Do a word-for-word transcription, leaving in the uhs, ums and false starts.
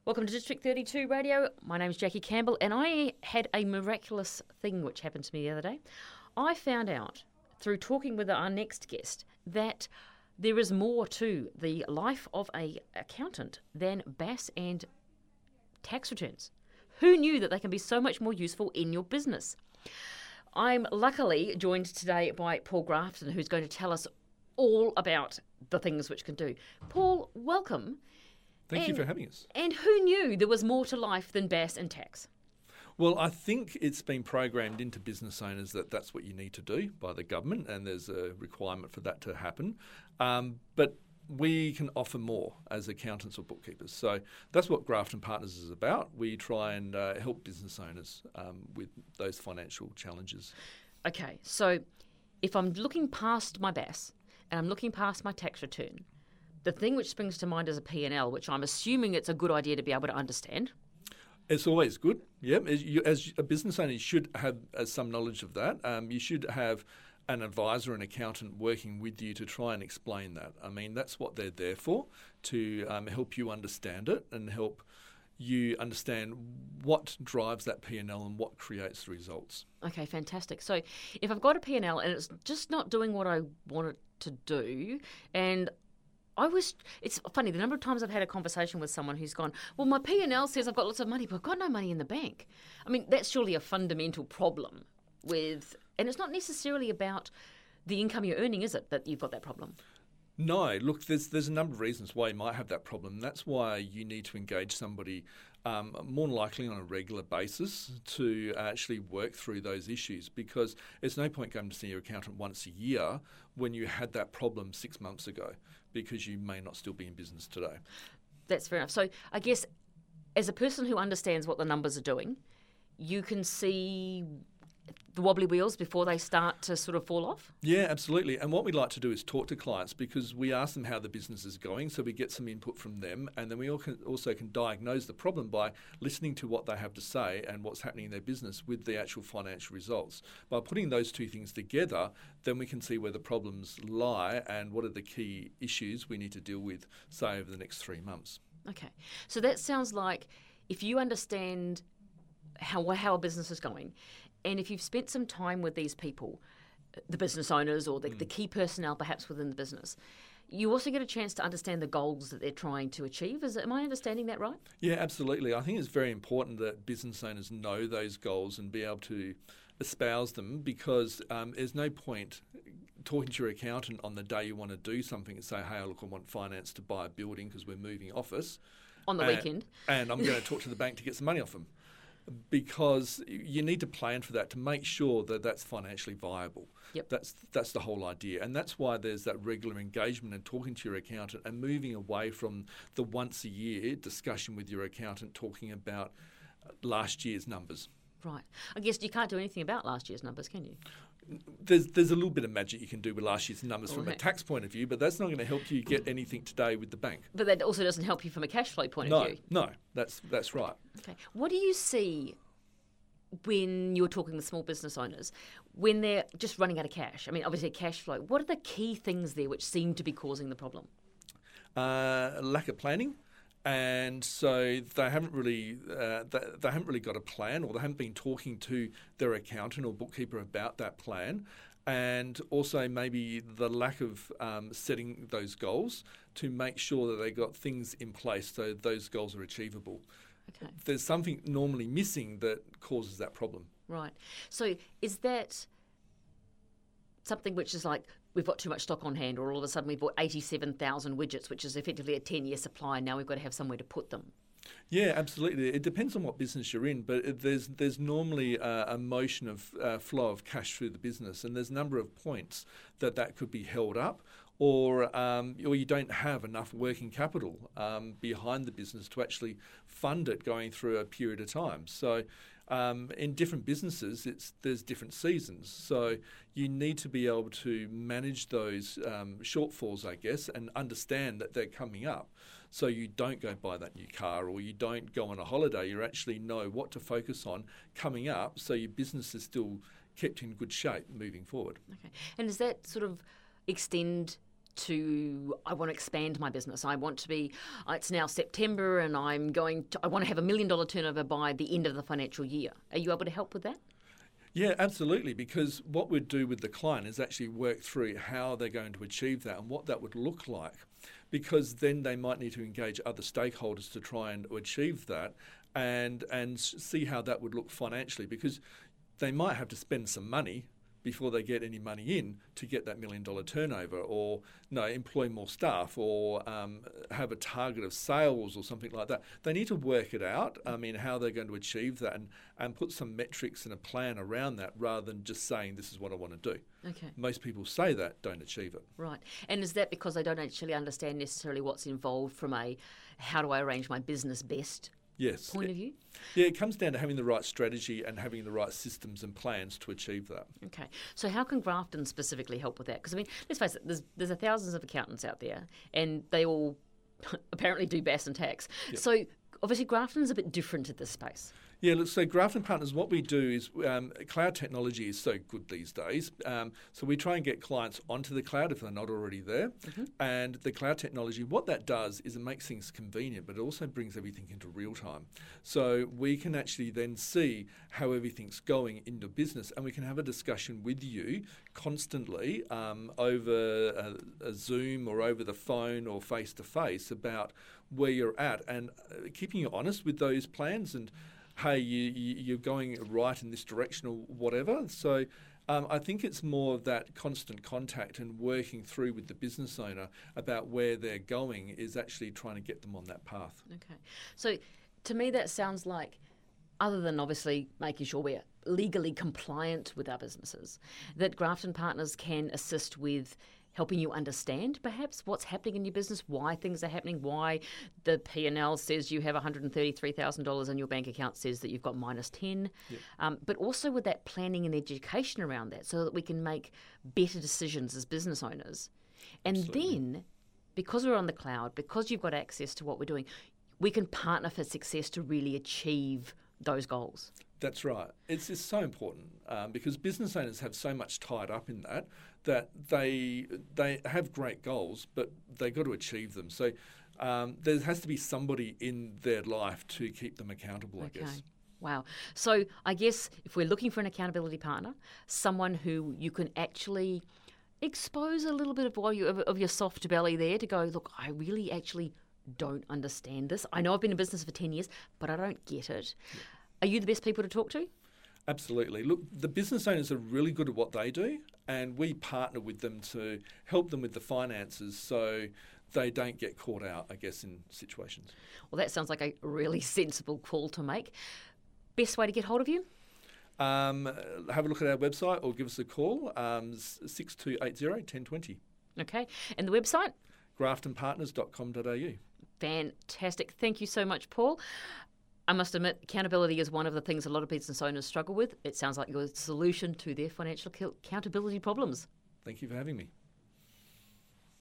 Welcome to District thirty-two Radio. My name's Jackie Campbell, and I had a miraculous thing which happened to me the other day. I found out through talking with our next guest that there is more to the life of a accountant than B A S and tax returns. Who knew that they can be so much more useful in your business? I'm luckily joined today by Paul Grafton, who's going to tell us all about the things which can do. Paul, welcome. Thank and, you for having us. And who knew there was more to life than B A S and tax? Well, I think it's been programmed into business owners that that's what you need to do by the government, and there's a requirement for that to happen. Um, but we can offer more as accountants or bookkeepers. So that's what Grafton Partners is about. We try and uh, help business owners um, with those financial challenges. Okay, so if I'm looking past my B A S and I'm looking past my tax return, the thing which springs to mind is a P and L, which I'm assuming it's a good idea to be able to understand. It's always good, yeah. As, you, as a business owner, you should have uh, some knowledge of that. Um, you should have an advisor, an accountant working with you to try and explain that. I mean, that's what they're there for, to um, help you understand it and help you understand what drives that P and L and what creates the results. Okay, fantastic. So if I've got a P and L and it's just not doing what I want it to do, and I was, it's funny, the number of times I've had a conversation with someone who's gone, well, my P and L says I've got lots of money, but I've got no money in the bank. I mean, that's surely a fundamental problem with, and it's not necessarily about the income you're earning, is it, that you've got that problem? No, look, there's there's a number of reasons why you might have that problem. That's why you need to engage somebody um, more than likely on a regular basis to actually work through those issues, because there's no point going to see your accountant once a year when you had that problem six months ago, because you may not still be in business today. That's fair enough. So I guess as a person who understands what the numbers are doing, you can see the wobbly wheels before they start to sort of fall off? Yeah, absolutely. And what we like to do is talk to clients, because we ask them how the business is going, so we get some input from them, and then we also can diagnose the problem by listening to what they have to say and what's happening in their business with the actual financial results. By putting those two things together, then we can see where the problems lie and what are the key issues we need to deal with, say, over the next three months. Okay. So that sounds like if you understand how how a business is going, and if you've spent some time with these people, the business owners or the, mm. the key personnel perhaps within the business, you also get a chance to understand the goals that they're trying to achieve. Is Am I understanding that right? Yeah, absolutely. I think it's very important that business owners know those goals and be able to espouse them, because um, there's no point talking to your accountant on the day you want to do something and say, hey, look, I want finance to buy a building because we're moving office. On the and, weekend. And I'm going to talk to the bank to get some money off them. Because you need to plan for that to make sure that that's financially viable. Yep. That's that's the whole idea. And that's why there's that regular engagement and talking to your accountant and moving away from the once a year discussion with your accountant talking about last year's numbers. Right. I guess you can't do anything about last year's numbers, can you? There's there's a little bit of magic you can do with last year's numbers okay. from a tax point of view, but that's not going to help you get anything today with the bank. But that also doesn't help you from a cash flow point no, of view. No, that's that's right. Okay. What do you see when you're talking with small business owners, when they're just running out of cash? I mean, obviously cash flow. What are the key things there which seem to be causing the problem? Uh, lack of planning. And so they haven't really uh, they, they haven't really got a plan, or they haven't been talking to their accountant or bookkeeper about that plan. And also maybe the lack of um, setting those goals to make sure that they got things in place so those goals are achievable. Okay. There's something normally missing that causes that problem. Right. So is that something which is like, we've got too much stock on hand, or all of a sudden we've bought eighty-seven thousand widgets, which is effectively a ten-year supply, and now we've got to have somewhere to put them? Yeah, absolutely. It depends on what business you're in, but it, there's there's normally a, a motion of uh, flow of cash through the business, and there's a number of points that that could be held up, or um, or you don't have enough working capital um, behind the business to actually fund it going through a period of time. So um, in different businesses, it's there's different seasons. So you need to be able to manage those um, shortfalls, I guess, and understand that they're coming up. So you don't go buy that new car, or you don't go on a holiday. You actually know what to focus on coming up, so your business is still kept in good shape moving forward. Okay. And does that sort of extend to, I want to expand my business. I want to be, uh, it's now September and I'm going to, I want to have a million dollar turnover by the end of the financial year. Are you able to help with that? Yeah, absolutely, because what we'd do with the client is actually work through how they're going to achieve that and what that would look like, because then they might need to engage other stakeholders to try and achieve that and and see how that would look financially, because they might have to spend some money before they get any money in to get that million dollar turnover, or no, employ more staff, or um, have a target of sales or something like that. They need to work it out, I mean, how they're going to achieve that, and, and put some metrics and a plan around that, rather than just saying this is what I want to do. Okay. Most people say that, don't achieve it. Right. And is that because they don't actually understand necessarily what's involved from a how do I arrange my business best Yes. point of view? Yeah, it comes down to having the right strategy and having the right systems and plans to achieve that. Okay. So how can Grafton specifically help with that? Because, I mean, let's face it, there's, there's a thousands of accountants out there and they all apparently do B A S and tax. Yep. So obviously Grafton's a bit different at this space. Yeah, look, so Grafton Partners, what we do is um, cloud technology is so good these days. Um, so we try and get clients onto the cloud if they're not already there. Mm-hmm. And the cloud technology, what that does is it makes things convenient, but it also brings everything into real time. So we can actually then see how everything's going in your business, and we can have a discussion with you constantly um, over a, a Zoom or over the phone or face-to-face about where you're at, and uh, keeping you honest with those plans, and hey, you, you, you're going right in this direction or whatever. So um, I think it's more of that constant contact and working through with the business owner about where they're going is actually trying to get them on that path. Okay. So to me that sounds like, other than obviously making sure we're legally compliant with our businesses, that Grafton Partners can assist with helping you understand perhaps what's happening in your business, why things are happening, why the P and L says you have one hundred thirty-three thousand dollars and your bank account says that you've got minus ten. Yep. Um, but also with that planning and education around that, so that we can make better decisions as business owners. And Absolutely. Then, because we're on the cloud, because you've got access to what we're doing, we can partner for success to really achieve those goals. That's right. It's, it's so important um, because business owners have so much tied up in that that they they have great goals, but they've got to achieve them. So um, there has to be somebody in their life to keep them accountable, okay. I guess. Wow. So I guess if we're looking for an accountability partner, someone who you can actually expose a little bit of, of, of your soft belly there to go, look, I really actually don't understand this. I know I've been in business for ten years, but I don't get it. Yeah. Are you the best people to talk to? Absolutely. Look, the business owners are really good at what they do, and we partner with them to help them with the finances so they don't get caught out, I guess, in situations. Well, that sounds like a really sensible call to make. Best way to get hold of you? Um, have a look at our website or give us a call, um, six two eight zero, one zero two zero. Okay. And the website? grafton partners dot com dot a u. Fantastic. Thank you so much, Paul. I must admit, accountability is one of the things a lot of business owners struggle with. It sounds like your solution to their financial accountability problems. Thank you for having me.